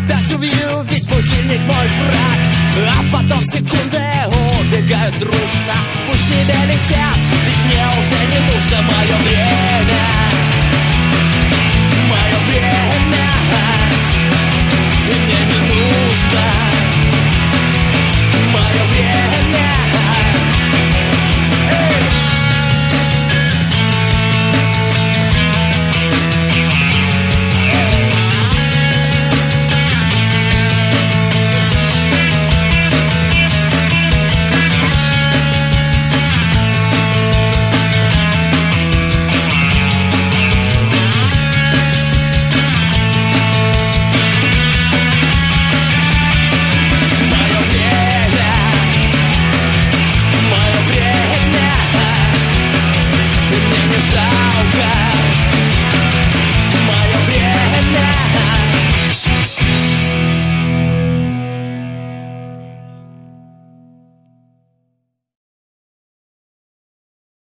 опять убью, ведь будильник мой враг. А потом секунды убегают дружно. Пусть себе летят, ведь мне уже не нужно мое время. Мое время. И мне